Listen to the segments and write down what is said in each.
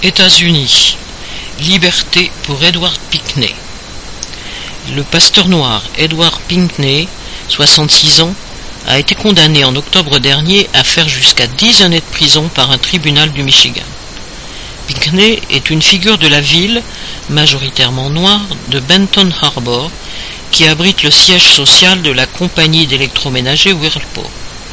États-Unis. Liberté pour Edward Pinckney. Le pasteur noir Edward Pinckney, 66 ans, a été condamné en octobre dernier à faire jusqu'à 10 années de prison par un tribunal du Michigan. Pinckney est une figure de la ville, majoritairement noire, de Benton Harbor, qui abrite le siège social de la compagnie d'électroménager Whirlpool.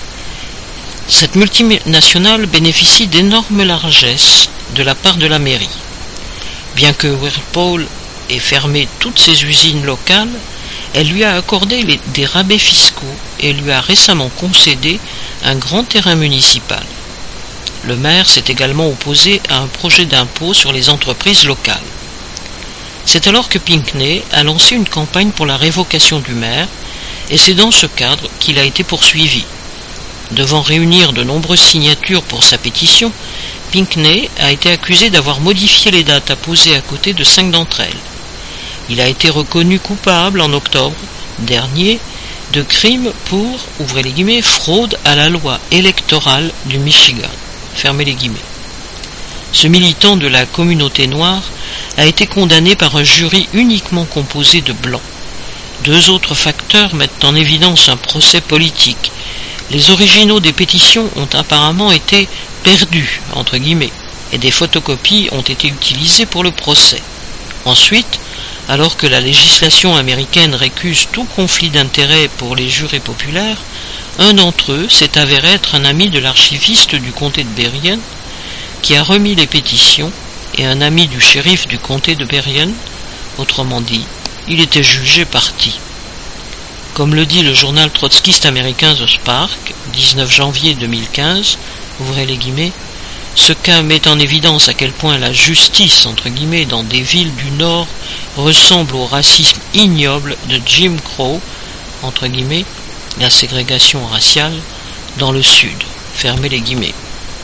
Cette multinationale bénéficie d'énormes largesses de la part de la mairie. Bien que Whirlpool ait fermé toutes ses usines locales, elle lui a accordé des rabais fiscaux et lui a récemment concédé un grand terrain municipal. Le maire s'est également opposé à un projet d'impôt sur les entreprises locales. C'est alors que Pinckney a lancé une campagne pour la révocation du maire, et c'est dans ce cadre qu'il a été poursuivi. Devant réunir de nombreuses signatures pour sa pétition, Pinckney a été accusé d'avoir modifié les dates apposées à côté de 5 d'entre elles. Il a été reconnu coupable en octobre dernier de crimes pour, ouvrez les guillemets, fraude à la loi électorale du Michigan, fermez les guillemets. Ce militant de la communauté noire a été condamné par un jury uniquement composé de blancs. 2 autres facteurs mettent en évidence un procès politique. Les originaux des pétitions ont apparemment été perdus, entre guillemets, et des photocopies ont été utilisées pour le procès. Ensuite, alors que la législation américaine récuse tout conflit d'intérêts pour les jurés populaires, un d'entre eux s'est avéré être un ami de l'archiviste du comté de Berrien, qui a remis les pétitions, et un ami du shérif du comté de Berrien, autrement dit, il était jugé parti. Comme le dit le journal trotskiste américain The Spark, 19 janvier 2015, ouvrez les guillemets, ce cas met en évidence à quel point la justice, entre guillemets, dans des villes du Nord ressemble au racisme ignoble de Jim Crow, entre guillemets, la ségrégation raciale, dans le Sud, fermez les guillemets.